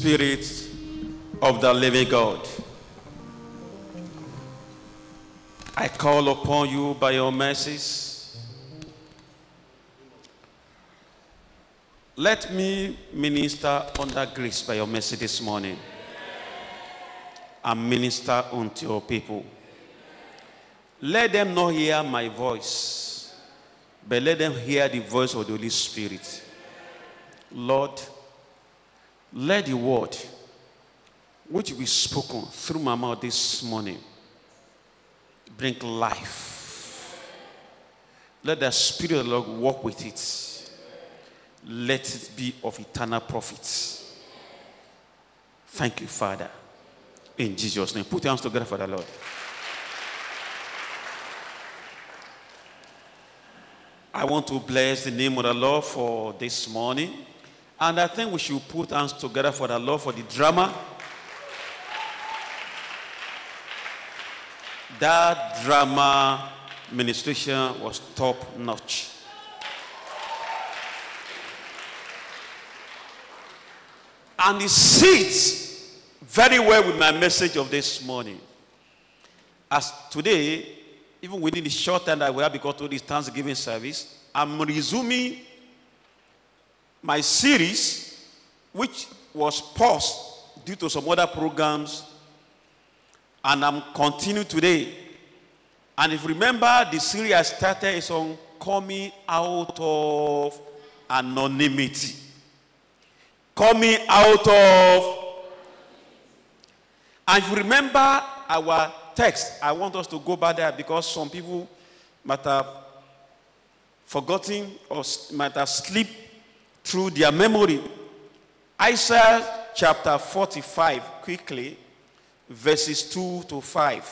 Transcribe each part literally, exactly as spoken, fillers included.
Spirit of the living God, I call upon you by your mercies. Let me minister under grace by your mercy this morning and minister unto your people. Let them not hear my voice, but let them hear the voice of the Holy Spirit. Lord, let the word which will be spoken through my mouth this morning bring life. Let the Spirit of the Lord walk with it. Let it be of eternal profit. Thank you, Father. In Jesus' name. Put your hands together for the Lord. I want to bless the name of the Lord for this morning. And I think we should put hands together for the Lord for the drama. That drama ministration was top notch. And it sits very well with my message of this morning. As today, even within the short time that we have because of this Thanksgiving service, I'm resuming my series, which was paused due to some other programs, and I'm continuing today. And if you remember, the series I started is on coming out of anonymity. Coming out of... And if you remember our text, I want us to go back there because some people might have forgotten or might have slipped through their memory. Isaiah chapter forty-five, quickly, verses two to five.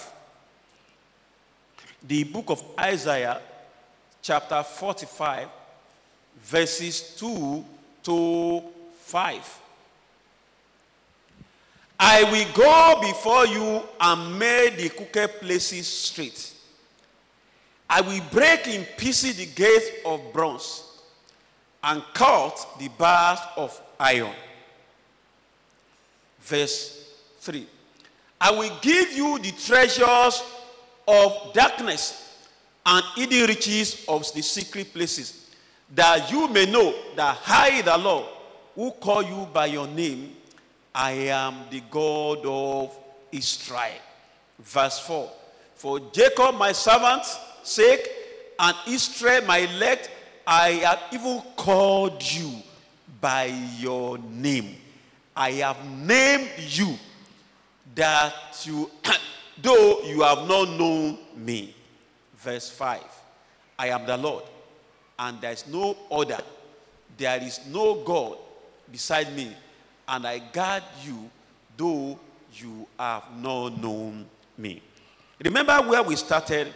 The book of Isaiah chapter forty-five, verses two to five. I will go before you and make the crooked places straight. I will break in pieces the gates of bronze and cut the bars of iron. Verse three. I will give you the treasures of darkness and hidden riches of the secret places, that you may know that I, the Lord, who call you by your name, I am the God of Israel. Verse four. For Jacob my servant's sake and Israel my elect, I have even called you by your name. I have named you, that you, though you have not known me. Verse five. I am the Lord, and there is no other. There is no God beside me, and I guard you, though you have not known me. Remember where we started?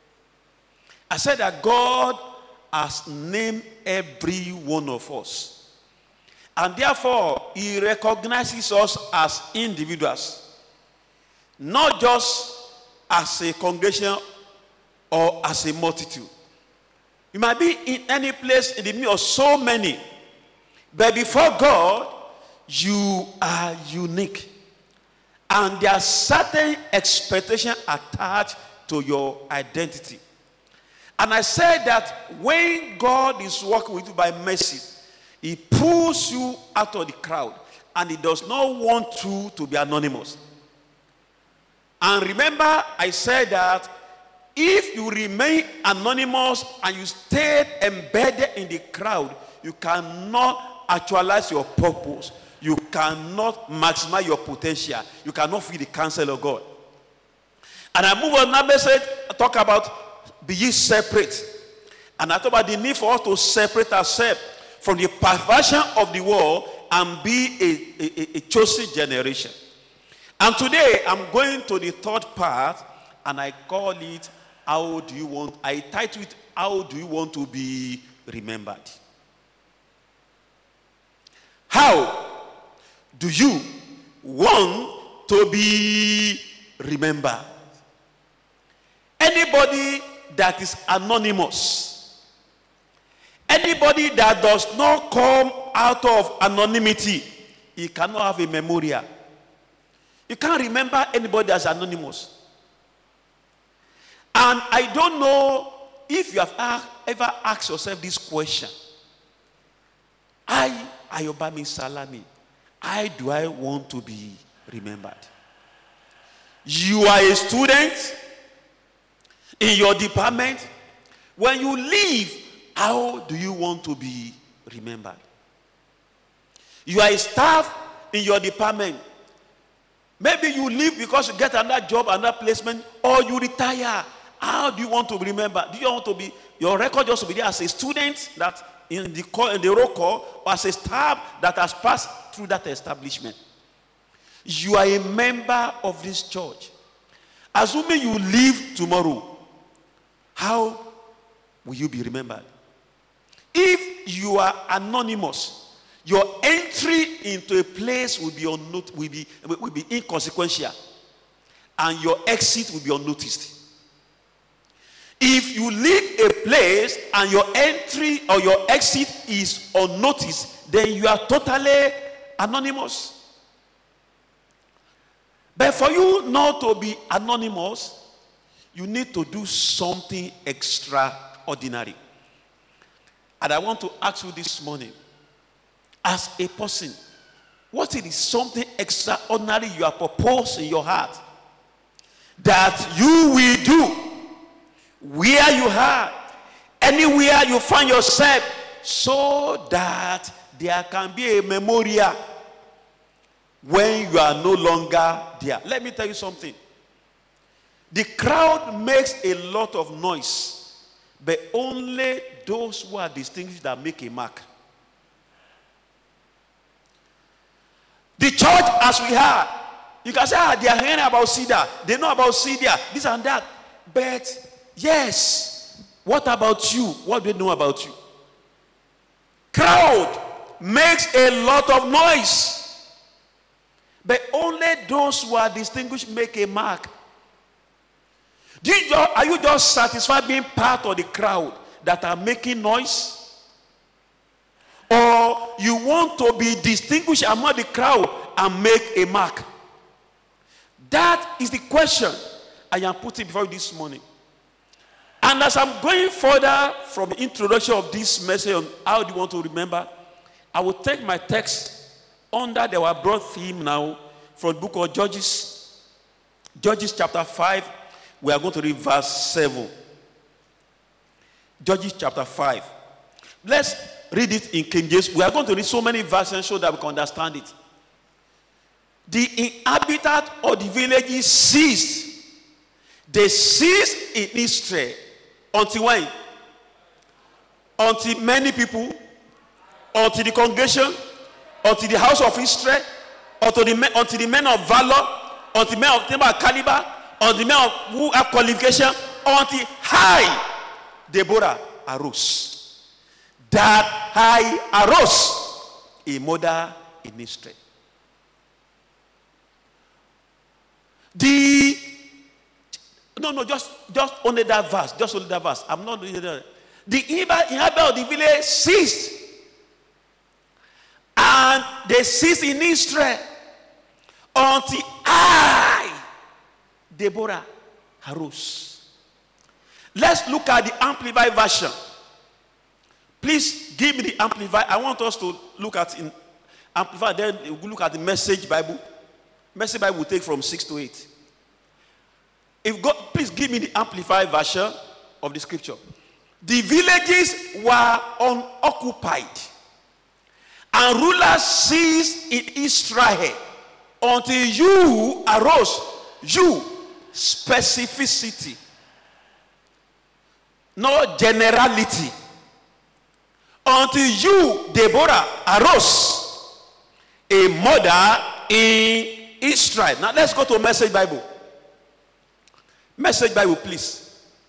I said that God has named every one of us. And therefore, he recognizes us as individuals. Not just as a congregation or as a multitude. You might be in any place in the midst of so many. But before God, you are unique. And there are certain expectations attached to your identity. And I said that when God is working with you by mercy, he pulls you out of the crowd, and he does not want you to be anonymous. And remember, I said that if you remain anonymous and you stay embedded in the crowd, you cannot actualize your purpose. You cannot maximize your potential. You cannot feel the counsel of God. And I move on now, message, talk about be ye separate. And I talk about the need for us to separate ourselves from the perversion of the world and be a, a, a chosen generation. And today I'm going to the third part, and I call it, how do you want, I title it, how do you want to be remembered? How do you want to be remembered? Anybody that is anonymous, anybody that does not come out of anonymity, he cannot have a memorial. You can't remember anybody as anonymous. And I don't know if you have ever asked yourself this question. I, Ayobami Salami, how do I want to be remembered? You are a student in your department. When you leave, how do you want to be remembered? You are a staff in your department. Maybe you leave because you get another job, another placement, or you retire. How do you want to be remembered? Do you want to be, your record just to be there as a student that in the call, in the roll call, or as a staff that has passed through that establishment? You are a member of this church. Assuming you leave tomorrow, how will you be remembered? If you are anonymous, your entry into a place will be unnot- will be will be inconsequential, and your exit will be unnoticed. If you leave a place and your entry or your exit is unnoticed, then you are totally anonymous. But for you not to be anonymous, you need to do something extraordinary. And I want to ask you this morning, as a person, what is something extraordinary you have proposed in your heart that you will do where you are, anywhere you find yourself, so that there can be a memorial when you are no longer there? Let me tell you something. The crowd makes a lot of noise, but only those who are distinguished that make a mark. The church as we are, you can say, ah, they are hearing about Cedar, they know about Cedar, this and that. But yes, what about you? What do they know about you? Crowd makes a lot of noise, but only those who are distinguished make a mark. Do you just, are you just satisfied being part of the crowd that are making noise? Or you want to be distinguished among the crowd and make a mark? That is the question I am putting before you this morning. And as I'm going further from the introduction of this message on how do you want to remember, I will take my text under the our broad theme now from the book of Judges. Judges chapter five. We are going to read verse seven. Judges chapter five. Let's read it in King James. We are going to read so many verses so that we can understand it. The inhabitants of the villages ceased. They ceased in Israel. Until when? Until many people, until the congregation, until the house of Israel, until the men, until the men of valor, until the men of caliber, until the men of who have qualification, until high Deborah arose. That high arose a mother in Israel. The no no just just only that verse, just only that verse. I'm not reading that. The inhabitants of the village ceased, and they ceased in Israel until I, Deborah, arose. Let's look at the Amplified version. Please give me the Amplified. I want us to look at in Amplified. Then we'll look at the Message Bible. Message Bible will take from six to eight. If God, please give me the Amplified version of the scripture. The villages were unoccupied, and rulers ceased in Israel until you arose. You, specificity, no generality. Until you, Deborah, arose, a mother in Israel. Now let's go to Message Bible. Message Bible, please.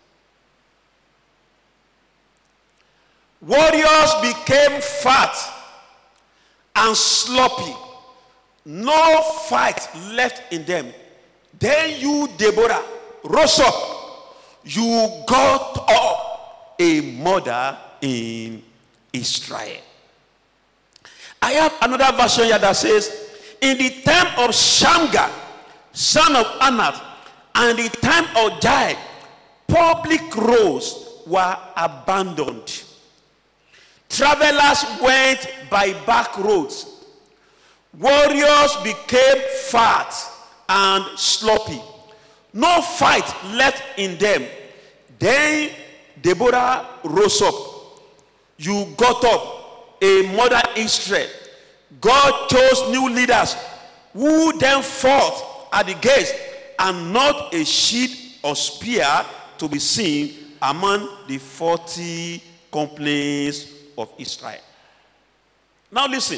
Warriors became fat and sloppy. No fight left in them. Then you, Deborah, rose up. You got up, a mother in Israel. I have another version here that says, in the time of Shamgar, son of Anath, and the time of Jair, public roads were abandoned. Travelers went by back roads. Warriors became fat and sloppy. No fight left in them. Then Deborah rose up. You got up, a mother Israel. God chose new leaders who then fought at the gates, and not a shield or spear to be seen among the forty complaints of Israel. Now listen.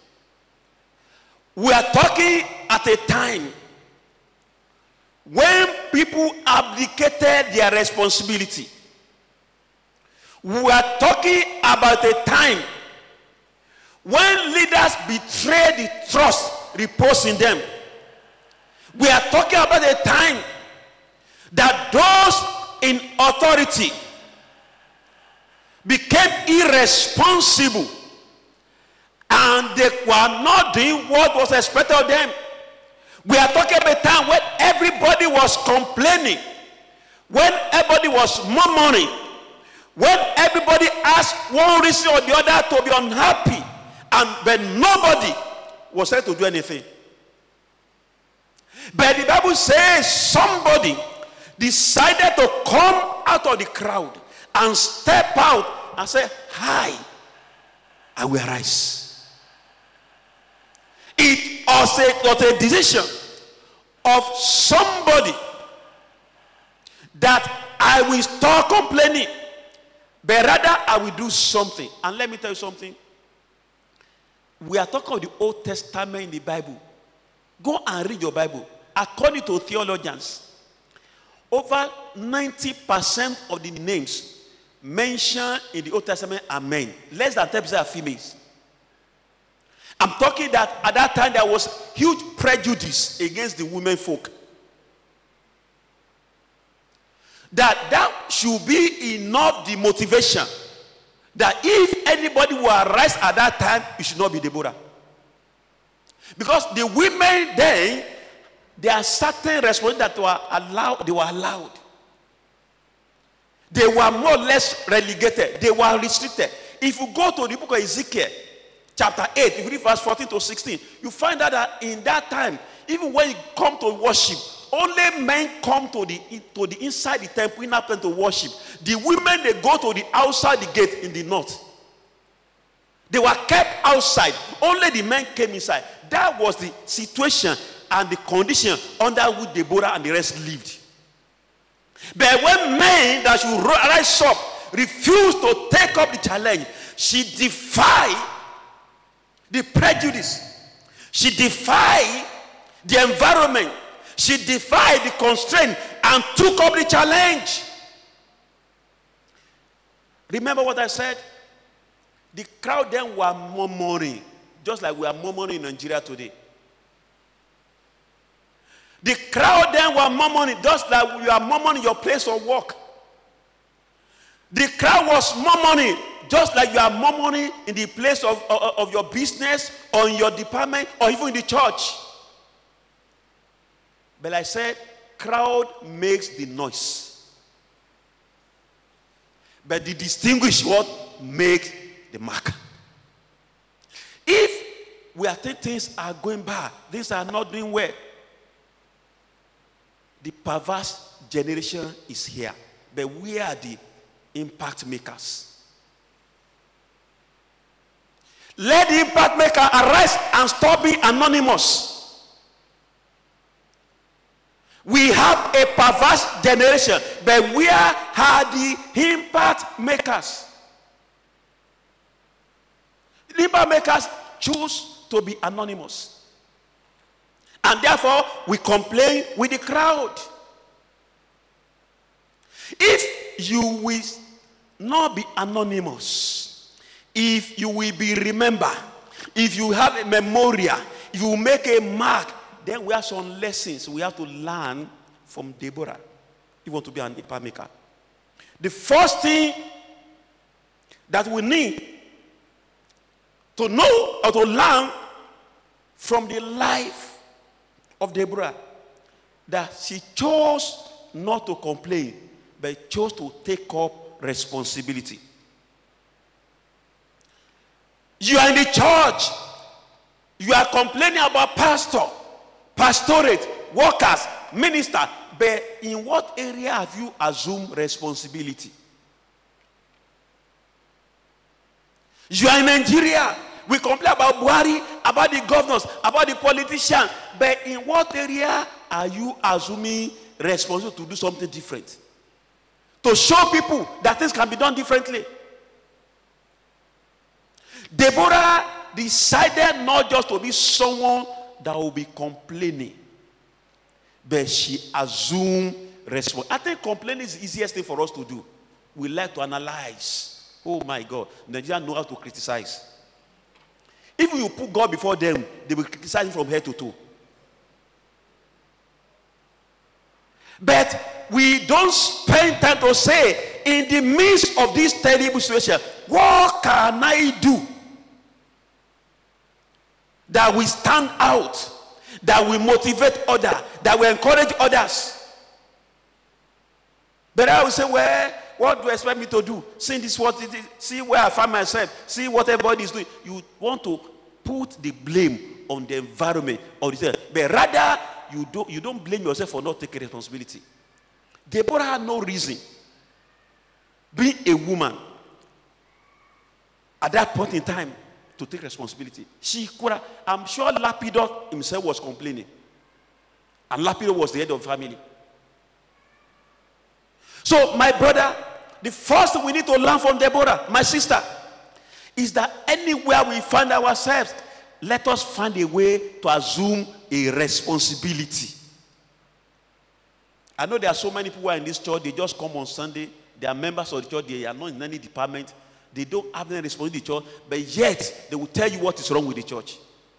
We are talking at a time when people abdicated their responsibility. We are talking about a time when leaders betray the trust reposed in them. We are talking about a time that those in authority became irresponsible and they were not doing what was expected of them. We are talking about a time when everybody was complaining, when everybody was murmuring, when everybody asked one reason or the other to be unhappy, and when nobody was there to do anything. But the Bible says somebody decided to come out of the crowd and step out and say, "Hi, I will rise." It was a, was a decision of somebody that I will stop complaining, but rather I will do something. And let me tell you something. We are talking of the Old Testament in the Bible. Go and read your Bible. According to theologians, over ninety percent of the names mentioned in the Old Testament are men. Less than ten percent are females. I'm talking that at that time there was huge prejudice against the women folk. That that should be enough the motivation that if anybody will arise at that time, it should not be Deborah. Because the women then, there are certain responsibilities that were allowed, they were allowed. They were more or less relegated. They were restricted. If you go to the book of Ezekiel, chapter eight, if you read verse fourteen to sixteen, you find out that in that time, even when you come to worship, only men come to the to the inside the temple, in to worship. The women, they go to the outside the gate in the north. They were kept outside. Only the men came inside. That was the situation and the condition under which Deborah and the rest lived. But when men that should rise up refused to take up the challenge, she defied the prejudice. She defied the environment. She defied the constraint and took up the challenge. Remember what I said? The crowd then were murmuring, just like we are murmuring in Nigeria today. The crowd then were murmuring, just like we are murmuring in your place of work. The crowd was murmuring, just like you are murmuring in the place of, of, of your business, or in your department, or even in the church. But I said, crowd makes the noise. But the distinguished word makes the mark. If we are thinking things are going bad, things are not doing well, the perverse generation is here. But we are the impact makers. Let the impact maker arise and stop being anonymous. We have a perverse generation, but we are the impact makers. The impact makers choose to be anonymous. And therefore, we complain with the crowd. If you will not be anonymous, if you will be remembered, if you have a memorial, if you make a mark, then we have some lessons we have to learn from Deborah. You want to be an impact maker. The first thing that we need to know or to learn from the life of Deborah that she chose not to complain, but chose to take up responsibility. You are in the church. You are complaining about pastor, pastorate, workers, minister. But in what area have you assumed responsibility? You are in Nigeria. We complain about Buhari, about the governors, about the politicians. But in what area are you assuming responsibility to do something different? To show people that things can be done differently. Deborah decided not just to be someone that will be complaining, but she assumed responsibility. I think complaining is the easiest thing for us to do. We like to analyze. Oh my God, Nigerians know how to criticize. If you put God before them, they will criticize him from head to toe. But we don't spend time to say, in the midst of this terrible situation, what can I do that will stand out, that will motivate others, that will encourage others? But I will say, well, what do you expect me to do? See this, what it is. See where I find myself. See what everybody is doing. You want to put the blame on the environment or the, but rather you don't you don't blame yourself for not taking responsibility. Deborah had no reason, being a woman at that point in time, to take responsibility. She could have, I'm sure Lapidot himself was complaining, and Lapidot was the head of the family. So, my brother, the first thing we need to learn from Deborah, my sister, is that anywhere we find ourselves, let us find a way to assume a responsibility. I know there are so many people who are in this church, they just come on Sunday, they are members of the church, they are not in any department, they don't have any responsibility in the church, but yet they will tell you what is wrong with the church.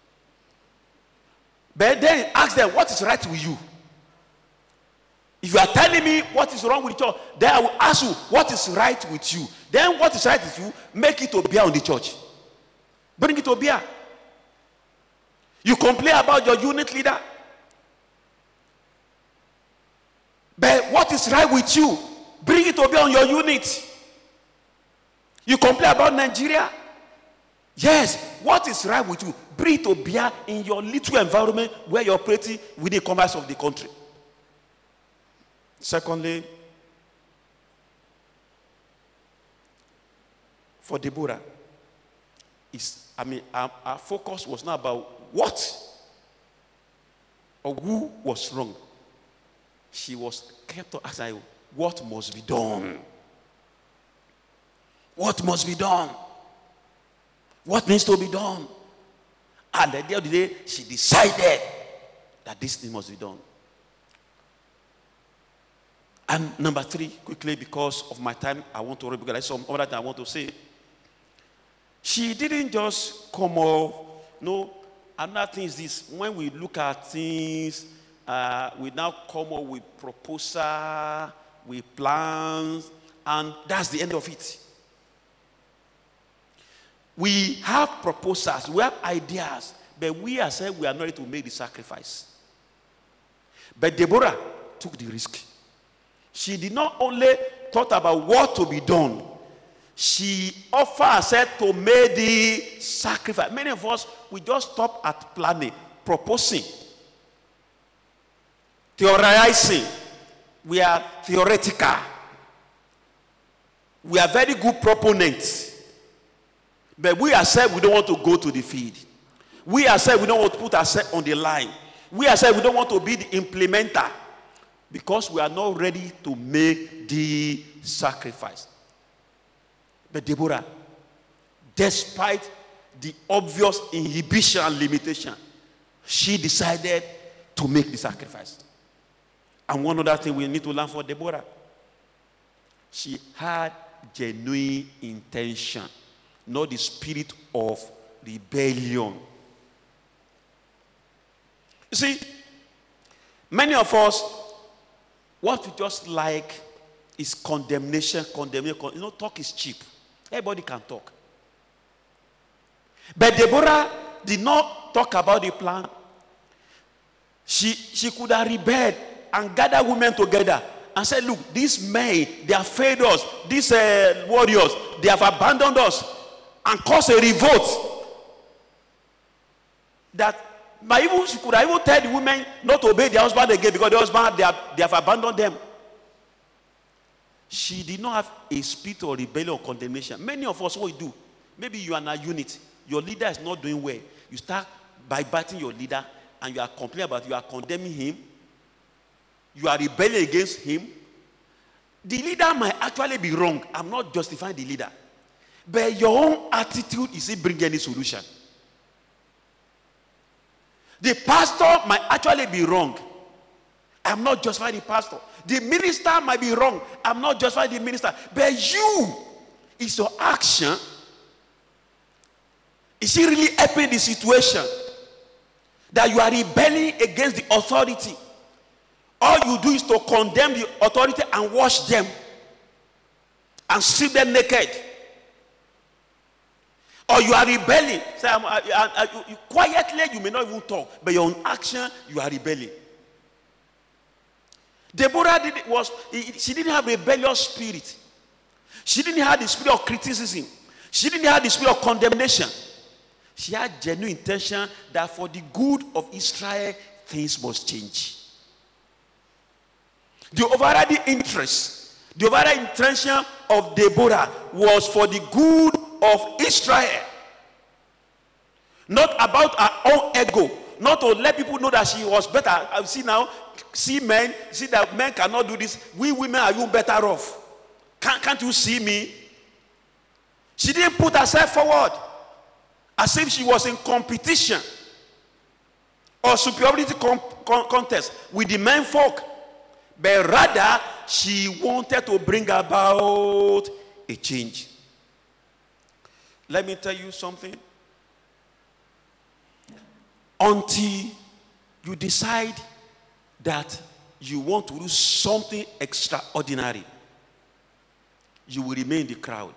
But then ask them, what is right with you? If you are telling me what is wrong with the church, then I will ask you, what is right with you? Then what is right with you, make it to bear on the church. Bring it to bear. You complain about your unit leader. But what is right with you, bring it to bear on your unit. You complain about Nigeria. Yes, what is right with you, bring it to bear in your little environment where you're operating within the confines of the country. Secondly, for Deborah, is I mean, our, our focus was not about what or who was wrong. She was kept asking, what must be done? What must be done? What needs to be done? And at the end of the day, she decided that this thing must be done. And number three, quickly, because of my time, I want to read, because there's some other thing I want to say. She didn't just come up. No, another thing is this. When we look at things, uh, we now come up with proposal, with plans, and that's the end of it. We have proposals, we have ideas, but we ourselves, we are not ready to make the sacrifice. But Deborah took the risk. She did not only thought about what to be done, she offered herself to make the sacrifice. Many of us, we just stop at planning, proposing, theorizing. We are theoretical. We are very good proponents. But we ourselves, we don't want to go to the field. We ourselves, we don't want to put ourselves on the line. We ourselves, we don't want to be the implementer. Because we are not ready to make the sacrifice. But Deborah, despite the obvious inhibition and limitation, she decided to make the sacrifice. And one other thing we need to learn from Deborah, she had genuine intention, not the spirit of rebellion. You see, many of us, what we just like is condemnation, condemnation. You know, talk is cheap. Everybody can talk. But Deborah did not talk about the plan. She, she could have rebelled and gathered women together and said, look, these men, they have failed us. These uh, warriors, they have abandoned us, and caused a revolt. That, but even, she could have even tell the women not to obey their husband again because the husband, they have, they have abandoned them. She did not have a spirit of rebellion or condemnation. Many of us, what we do, maybe you are in a unit, your leader is not doing well. You start by biting your leader and you are complaining about it, you are condemning him. You are rebelling against him. The leader might actually be wrong. I'm not justifying the leader. But your own attitude, is it bringing any solution? The pastor might actually be wrong. I'm not justifying the pastor. The minister might be wrong. I'm not justifying the minister. But you, is your action, is it really helping the situation? That you are rebelling against the authority. All you do is to condemn the authority and wash them and strip them naked. Or you are rebelling. Say, I'm, I, I, I, you, quietly, you may not even talk, but your own action, you are rebelling. Deborah did, was she didn't have a rebellious spirit. She didn't have the spirit of criticism. She didn't have the spirit of condemnation. She had genuine intention that for the good of Israel, things must change. The overriding interest, the overriding intention of Deborah was for the good of Israel. Not about her own ego. Not to let people know that she was better. I see now, see men, see that men cannot do this. We women are even better off. Can't, can't you see me? She didn't put herself forward as if she was in competition or superiority com- con- contest with the men folk. But rather, she wanted to bring about a change. Let me tell you something. Until you decide that you want to do something extraordinary, you will remain in the crowd.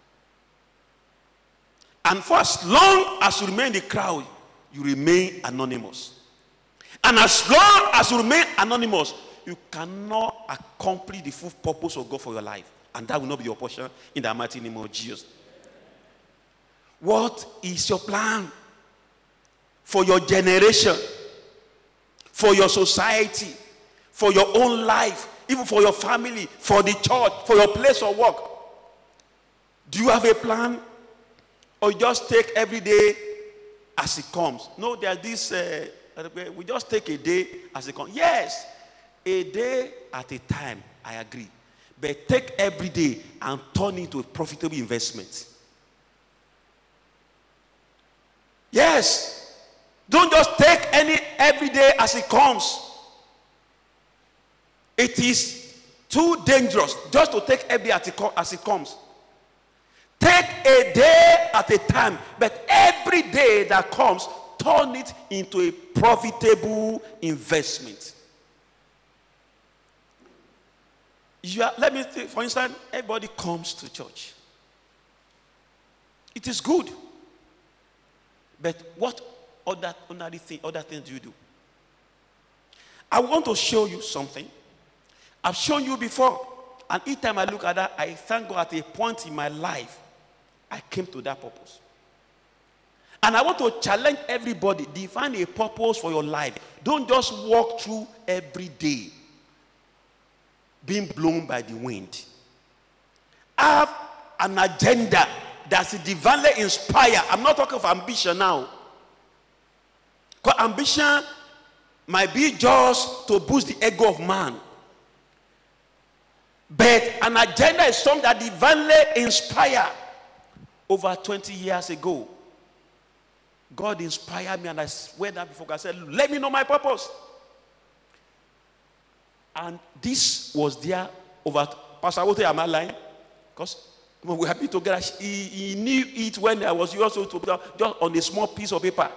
And for as long as you remain in the crowd, you remain anonymous. And as long as you remain anonymous, you cannot accomplish the full purpose of God for your life. And that will not be your portion in the mighty name of Jesus. What is your plan for your generation, for your society, for your own life, even for your family, for the church, for your place of work? Do you have a plan? Or you just take every day as it comes? No, there's this, uh, we just take a day as it comes. Yes, a day at a time, I agree. But take every day and turn it into a profitable investment. Yes. Don't just take any every day as it comes. It is too dangerous just to take every day as it comes. Take a day at a time, but every day that comes, turn it into a profitable investment. You are, let me think, for instance, everybody comes to church. It is good. But what other, other, thing, other things do you do? I want to show you something. I've shown you before. And each time I look at that, I thank God at a point in my life, I came to that purpose. And I want to challenge everybody. Define a purpose for your life. Don't just walk through every day being blown by the wind. Have an agenda that's divinely inspired. I'm not talking of ambition now. Because ambition might be just to boost the ego of man. But an agenda is something that divinely inspired. Over twenty years ago, God inspired me, and I went down before God. I said, let me know my purpose. And this was there over, Pastor Wote, am I lying? Because when we have been together, he, he knew it when I was also together, just on a small piece of paper.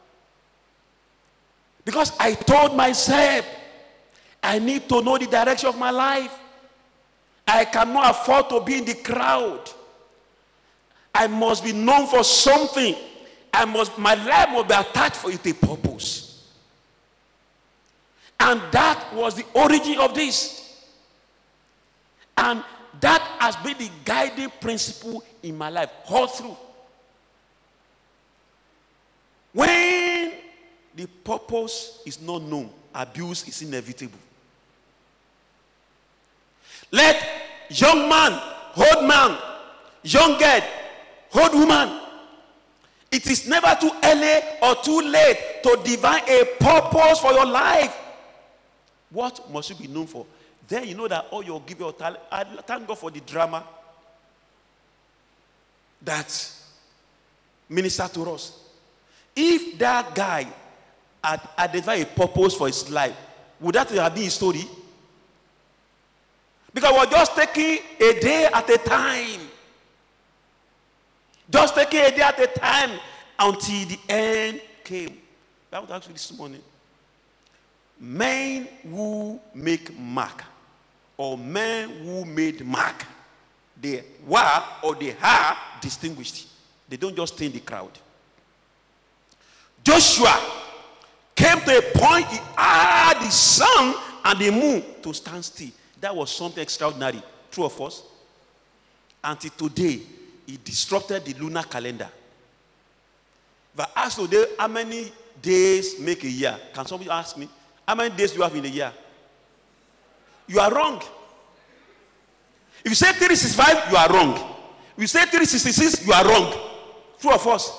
Because I told myself, I need to know the direction of my life. I cannot afford to be in the crowd. I must be known for something. I must, my life must be attached with a purpose. And that was the origin of this. And that has been the guiding principle in my life all through. When the purpose is not known, abuse is inevitable. Let young man, old man, young girl, old woman, it is never too early or too late to divine a purpose for your life. What must you be known for? Then you know that all your give your talent. I thank God for the drama that minister to us. If that guy had identified a purpose for his life, would that have been his story? Because we're just taking a day at a time. Just taking a day at a time until the end came. I want to ask you this morning. Men who make mark, or men who made mark, they were or they are distinguished. They don't just stay in the crowd. Joshua came to a point he had the sun and the moon to stand still. That was something extraordinary. True of us. Until today, he disrupted the lunar calendar. If I ask today, how many days make a year? Can somebody ask me? How many days do you have in a year? You are wrong. If you say three sixty-five, you are wrong. If you say three sixty-six, you are wrong. True of us.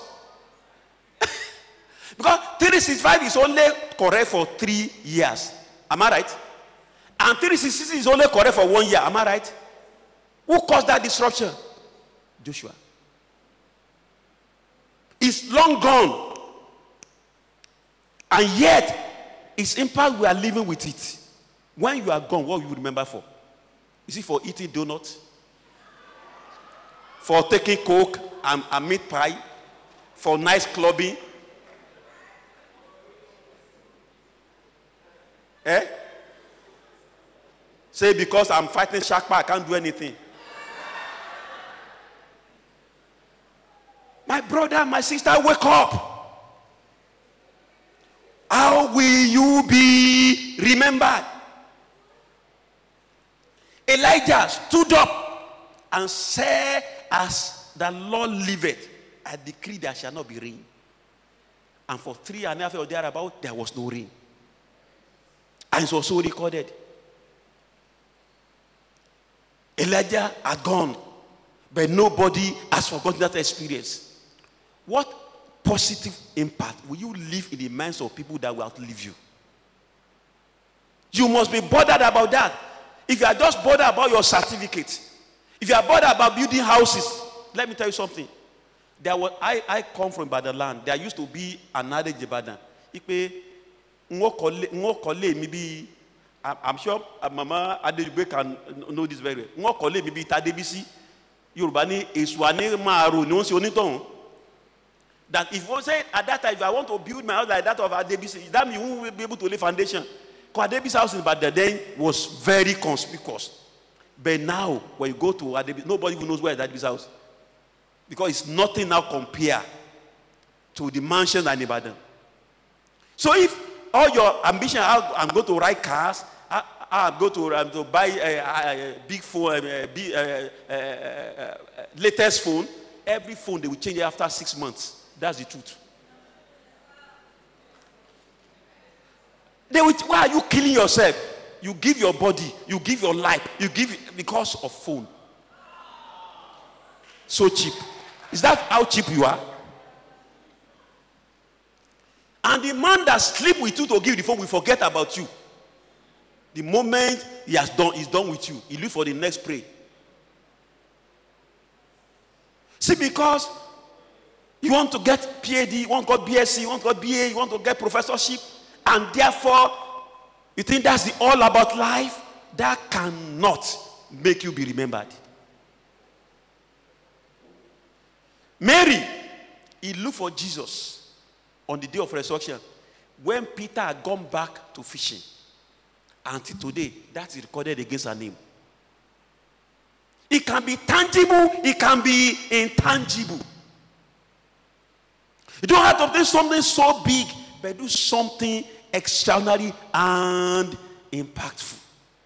Because three sixty-five is only correct for three years. Am I right? And three sixty-six is only correct for one year. Am I right? Who caused that disruption? Joshua. It's long gone. And yet, its impact, we are living with it. When you are gone, what will you remember for? Is it for eating donuts? For taking coke and, and meat pie? For nice clubbing? Eh? Say because I'm fighting Shark Park, I can't do anything. My brother, my sister, wake up. How will you be remembered? Elijah stood up and said, as the Lord liveth, I decree there shall not be rain. And for three and a half years thereabout, there was no rain. And it was so recorded. Elijah had gone, but nobody has forgotten that experience. What positive impact will you leave in the minds of people that will outlive you? You must be bothered about that. If you are just bothered about your certificate, if you are bothered about building houses, let me tell you something. There was, I, I come from Ibadan land. There used to be an adage in Ibadan. Maybe I'm sure Mama Adejugbe can know this very well. Maybe Tadebisi, Yoruba ni Eswane Maru, no Sionito. That if you say at that time, if I want to build my house like that of Adebisi, that means you won't be able to lay foundation. Because Adebisi's house in Ibadan then was very conspicuous. But now, when you go to Adebisi, nobody even knows where is Adebisi's house. Because it's nothing now compared to the mansion in Ibadan. So if all your ambition, I'm going to ride cars, I, I'm going to, um, to buy a, a, a big phone, a, big, a, a, a, a latest phone, every phone they will change it after six months. That's the truth. They will, why are you killing yourself? You give your body, you give your life, you give it because of phone. So cheap. Is that how cheap you are? And the man that sleep with you to give the phone will forget about you. The moment he has done, he's done with you. He look for the next prey. See, because you want to get P H D, you want to get B S c, you want to get B A, you want to get professorship, and therefore you think that's the all about life. That cannot make you be remembered. Mary, he looked for Jesus on the day of resurrection when Peter had gone back to fishing. Until today, that is recorded against her name. It can be tangible, it can be intangible. You don't have to do something so big, but do something extraordinary and impactful.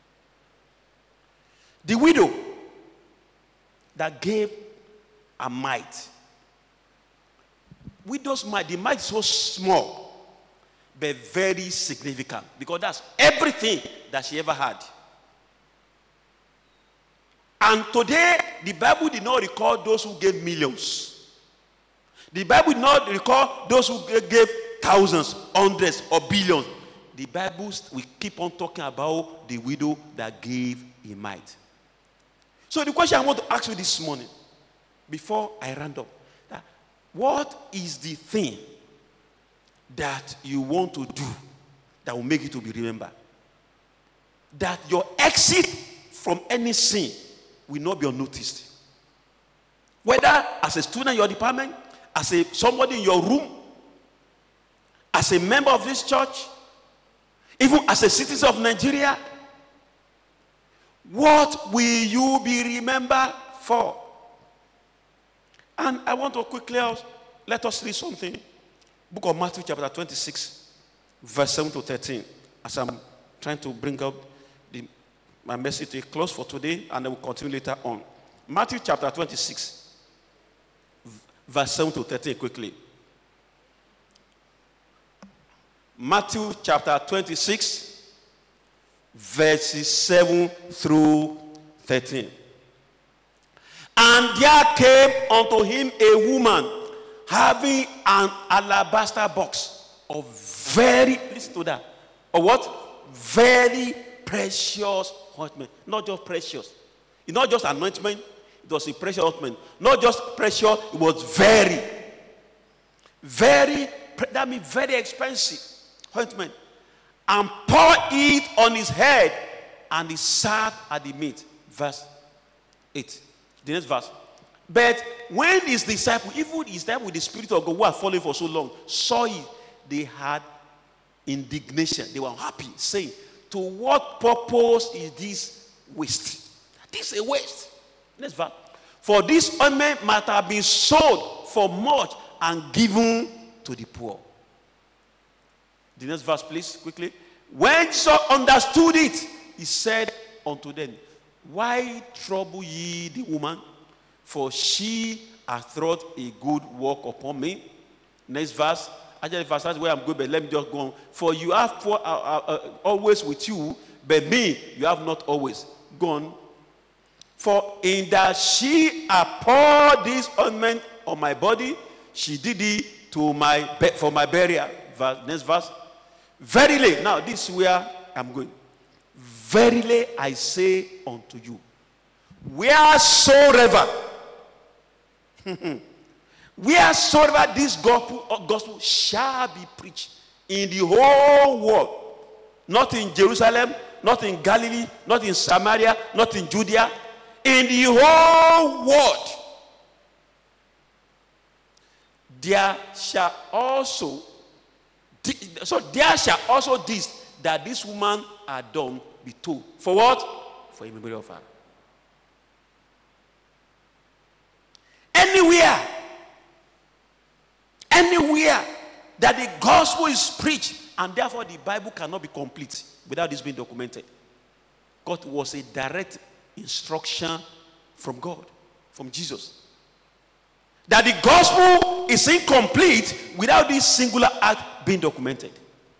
The widow that gave a mite. Widow's mite, the mite is so small, but very significant, because that's everything that she ever had. And today, the Bible did not record those who gave millions. The Bible did not record those who gave thousands, hundreds, or billions. The Bible will keep on talking about the widow that gave a mite. So the question I want to ask you this morning, before I round up, that what is the thing that you want to do that will make you to be remembered? That your exit from any sin will not be unnoticed. Whether as a student in your department, as a somebody in your room, as a member of this church, even as a citizen of Nigeria, what will you be remembered for? And I want to quickly let us read something. Book of Matthew chapter twenty-six, verse seven to thirteen. As I'm trying to bring up the, my message to a close for today, and I will continue later on. Matthew chapter twenty-six, verse seven to thirteen quickly. Matthew chapter twenty-six, verses seven through thirteen. And there came unto him a woman having an alabaster box of very, listen to that, of what? Very precious ointment. Not just precious. It's not just anointment, it was a precious ointment. Not just precious, it was very, very, that means very expensive ointment. And poured it on his head, and he sat at the meat. Verse eight. The next verse. But when his disciples, even his disciples with the Spirit of God who had followed for so long, saw it, they had indignation. They were unhappy, saying, to what purpose is this waste? This is a waste. Next verse. For this ointment might have been sold for much and given to the poor. The next verse, please, quickly. When Jesus understood it, he said unto them, why trouble ye the woman? For she hath wrought a good work upon me. Next verse. Actually, verse that's where I'm going, but let me just go on. For you have poor, uh, uh, uh, always with you, but me you have not always. Go on. For in that she hath poured this ointment on my body, she did it to my for my burial. Verse, next verse. Verily, now this is where I'm going. Verily I say unto you, wheresoever, wheresoever this gospel, gospel shall be preached in the whole world, not in Jerusalem, not in Galilee, not in Samaria, not in Judea, in the whole world, there shall also, so there shall also this, that this woman had done, be told. For what? For a memory of her. Anywhere, anywhere that the gospel is preached, and therefore the Bible cannot be complete without this being documented. God was a direct instruction from God, from Jesus, that the gospel is incomplete without this singular act being documented.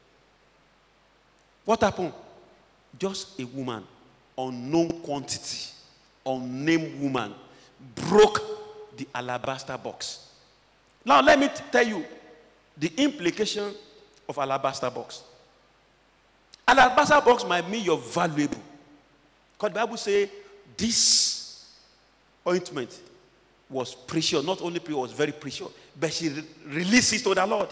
What happened? Just a woman, unknown quantity, unnamed woman, broke the alabaster box. Now let me t- tell you the implication of alabaster box. Alabaster box might mean you're valuable. Because the Bible says this ointment was precious. Not only precious, it was very precious. But she re- released it to the Lord.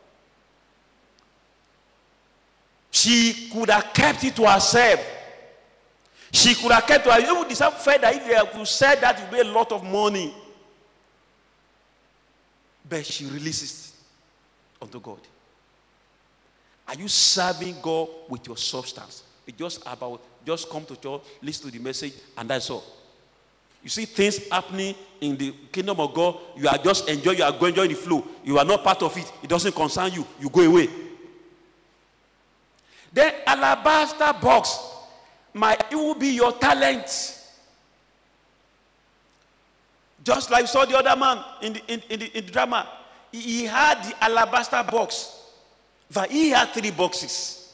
She could have kept it to herself. She could have kept it to herself. Even the fact that if you said that, it would be a lot of money. But she releases it unto God. Are you serving God with your substance? It's just about, just come to church, listen to the message, and that's all. You see things happening in the kingdom of God, you are just enjoying, you are going enjoying the flow. You are not part of it. It doesn't concern you. You go away. Then alabaster box might it will be your talent. Just like you saw the other man in the, in, in the, in the drama. He, he had the alabaster box. But he had three boxes.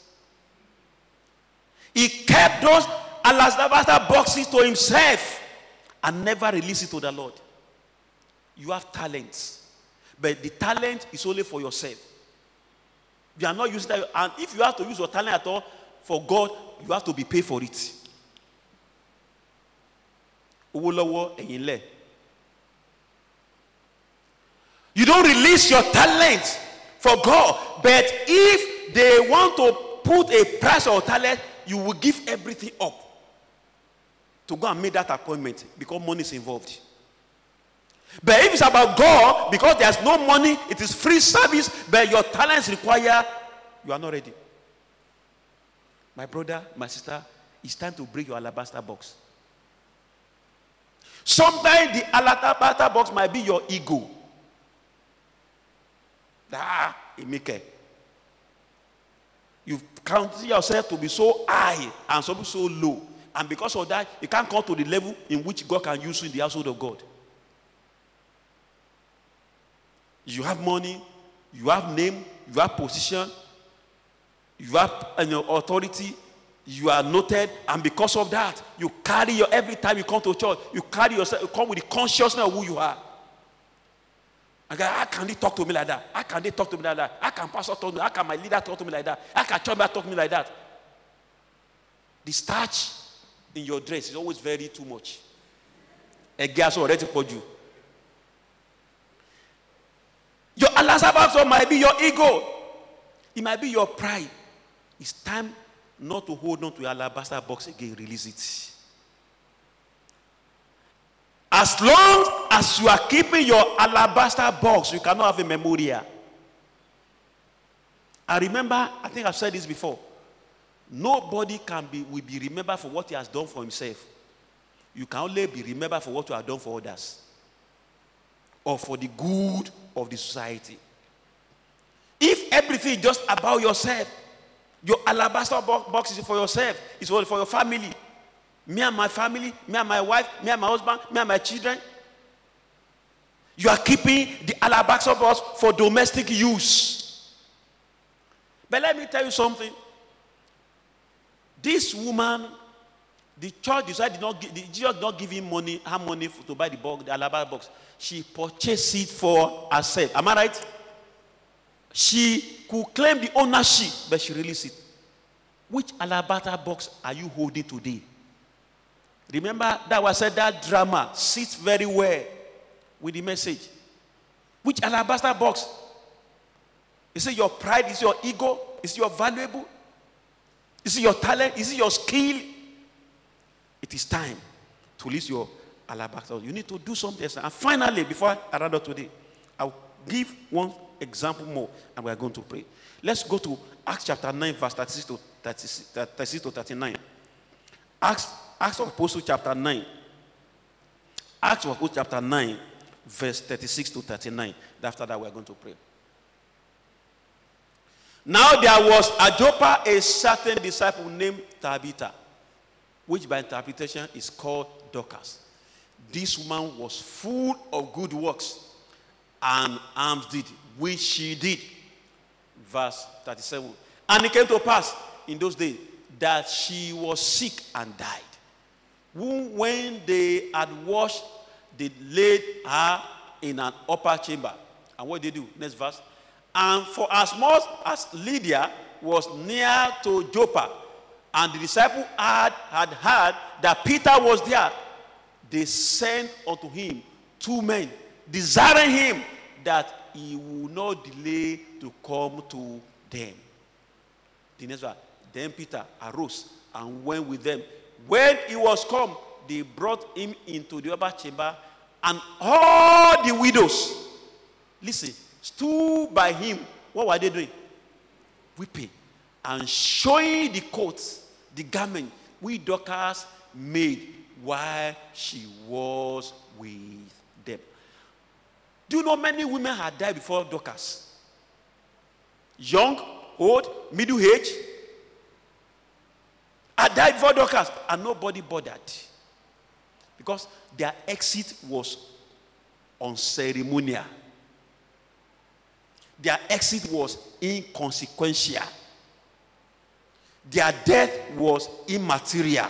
He kept those alabaster boxes to himself and never released it to the Lord. You have talents. But the talent is only for yourself. You are not using that. And if you have to use your talent at all for God, you have to be paid for it. You don't release your talent for God. But if they want to put a price on talent, you will give everything up to go and make that appointment because money is involved. But if it's about God, because there's no money, it is free service, but your talents require, you are not ready. My brother, my sister, it's time to break your alabaster box. Sometimes the alabaster box might be your ego. Ah, Emeke. You count yourself to be so high and some so low. And because of that, you can't come to the level in which God can use you in the household of God. You have money, you have name, you have position, you have you know, authority, you are noted, and because of that, you carry your every time you come to church, you carry yourself, you come with the consciousness of who you are. And God, how can they talk to me like that? How can they talk to me like that? How can pastor talk to me? How can my leader talk to me like that? How can church member talk to me like that? The starch in your dress is always very too much. A gas already for you. Your alabaster might be your ego. It might be your pride. It's time not to hold on to your alabaster box again. Release it. As long as you are keeping your alabaster box, you cannot have a memorial. I remember, I think I've said this before. Nobody can be will be remembered for what he has done for himself. You can only be remembered for what you have done for others, or for the good of the society. If everything is just about yourself, your alabaster box is for yourself, it's for your family. Me and my family, me and my wife, me and my husband, me and my children. You are keeping the alabaster box for domestic use. But let me tell you something. This woman, the church decided not give, the Jesus did not give him money, her money for, to buy the box, the alabaster box. She purchased it for herself. Am I right? She could claim the ownership, but she released it. Which alabaster box are you holding today? Remember that was said that drama sits very well with the message. Which alabaster box? Is it your pride? Is it your ego? Is it your valuable? Is it your talent? Is it your skill? It is time to release your alabaster. You need to do something else. And finally, before I round up today, I'll give one example more and we are going to pray. Let's go to Acts chapter nine, verse thirty-six to thirty-six, thirty-six to thirty-nine. Acts, Acts of Apostles chapter nine. Acts of Apostles chapter nine, verse thirty-six to thirty-nine. After that, we are going to pray. Now there was at Joppa a certain disciple named Tabitha, which by interpretation is called Dorcas. This woman was full of good works and alms deed, which she did. Verse thirty-seven. And it came to pass in those days that she was sick and died. Whom when they had washed, they laid her in an upper chamber. And what did they do? Next verse. And for as much as Lydia was near to Joppa, and the disciple had, had heard that Peter was there, they sent unto him two men, desiring him that he would not delay to come to them. The next one. Then Peter arose and went with them. When he was come, they brought him into the upper chamber, and all the widows, listen, stood by him. What were they doing? Weeping and showing the coats, the garment we Dorcas made while she was with them. Do you know many women had died before Dorcas? Young, old, middle age. Had died before Dorcas, and nobody bothered. Because their exit was unceremonial. Their exit was inconsequential. Their death was immaterial.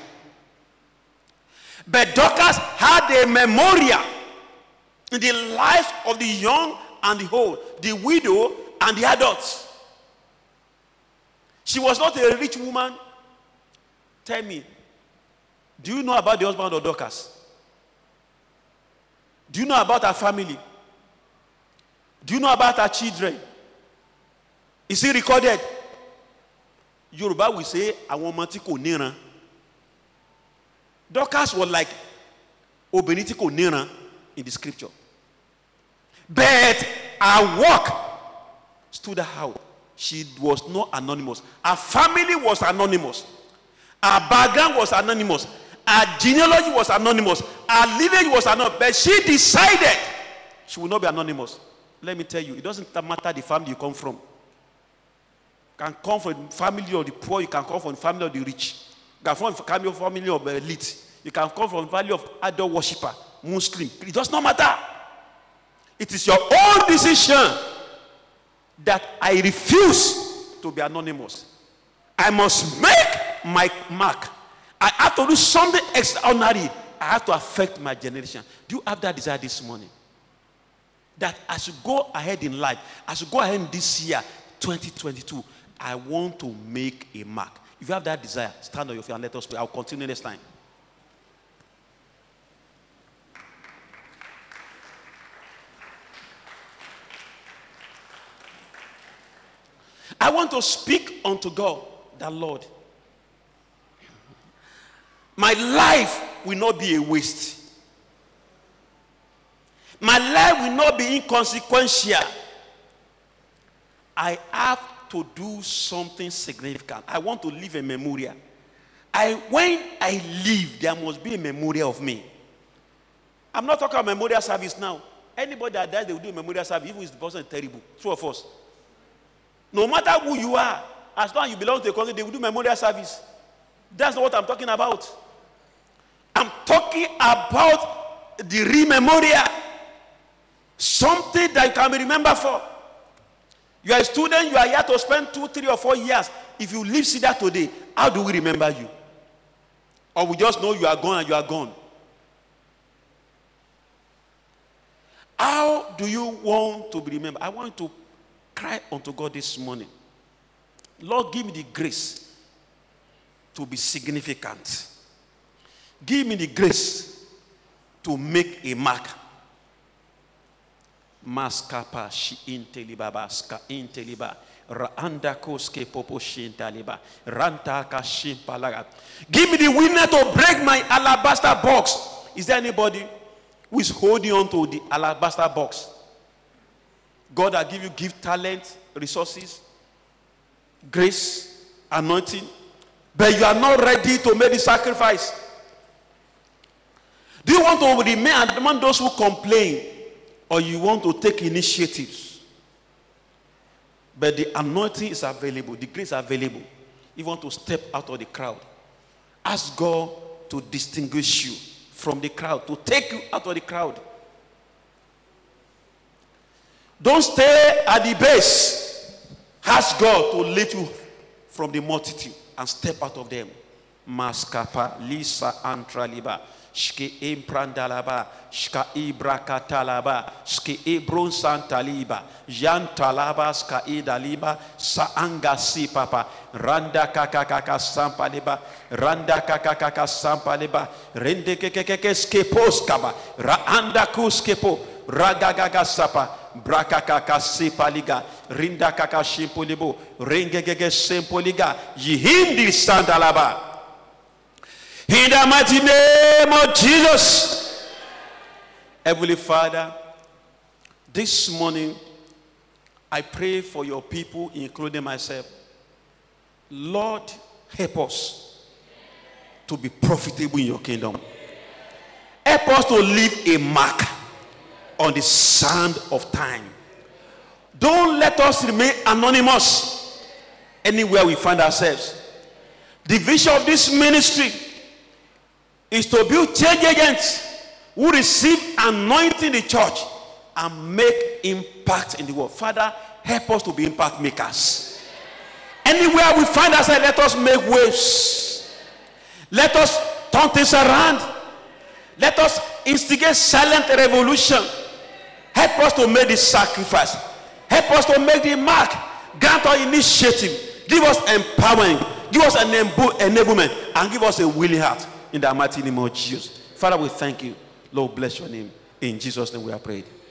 But Dorcas had a memorial in the lives of the young and the old, the widow and the adults. She was not a rich woman. Tell me, do you know about the husband of Dorcas? Do you know about her family? Do you know about her children? Is it recorded? Yoruba will say, "Àwọn ọmọ tí kò níran." Dorcas was like obìnrin tí kò níran in the scripture. But her work stood out. She was not anonymous. Her family was anonymous. Her background was anonymous. Her genealogy was anonymous. Her lineage was anonymous. But she decided she will not be anonymous. Let me tell you, it doesn't matter the family you come from. You can come from the family of the poor. You can come from the family of the rich. You can come from the family of the elite. You can come from the family of idol worshiper, Muslim. It does not matter. It is your own decision that I refuse to be anonymous. I must make my mark. I have to do something extraordinary. I have to affect my generation. Do you have that desire this morning? That I should go ahead in life. I should go ahead in this year, twenty twenty-two. I want to make a mark. If you have that desire, stand on your feet and let us pray. I'll continue next time. I want to speak unto God, the Lord. My life will not be a waste. My life will not be inconsequential. I have to do something significant. I want to leave a memorial. I, when I leave, there must be a memorial of me. I'm not talking about memorial service now. Anybody that dies, they will do a memorial service, even if the person is terrible. True of us. No matter who you are, as long as you belong to a country, they will do memorial service. That's not what I'm talking about. I'm talking about the rememorial. Something that you can be remembered for. You are a student, you are here to spend two, three, or four years. If you leave Cedar today, how do we remember you? Or we just know you are gone and you are gone? How do you want to be remembered? I want to cry unto God this morning. Lord, give me the grace to be significant. Give me the grace to make a mark. Maskapa shi intelibaba ska inteliba raanda koske popo shintaliba ranta ka shimpalaga. Give me the willingness to break my alabaster box. Is there anybody who is holding on to the alabaster box? God will give you gift, talent, resources, grace, anointing, but you are not ready to make the sacrifice. Do you want to remain among those who complain, or you want to take initiatives? But the anointing is available, the grace is available. You want to step out of the crowd. Ask God to distinguish you from the crowd, to take you out of the crowd. Don't stay at the base. Ask God to lift you from the multitude and step out of them. Maskapa lisa antraliba. Shke imprandalaba, shka ibrakatalaba, shke ibron santaliba, yantalaba ska idaliba, saanga si papa, randa kakakaka sampaliba, randa kakakaka sampaliba, rende kekeke skeposkaba, raanda kuskepo, ragagaga sapa, brakakaka sipaliga, rinda kaka shimpolibo, rengegege sempoliga, yihindi sandalaba. In the mighty name of Jesus. Heavenly Father, this morning I pray for your people, including myself. Lord, help us to be profitable in your kingdom. Help us to leave a mark on the sand of time. Don't let us remain anonymous anywhere we find ourselves. The vision of this ministry is to build change agents who receive anointing in the church and make impact in the world. Father, help us to be impact makers. Anywhere we find ourselves, let us make waves. Let us turn things around. Let us instigate silent revolution. Help us to make the sacrifice. Help us to make the mark. Grant our initiative. Give us empowerment. Give us an enablement. And give us a willing heart. In the mighty name of Jesus. Father, we thank you. Lord, bless your name. In Jesus' name we are prayed.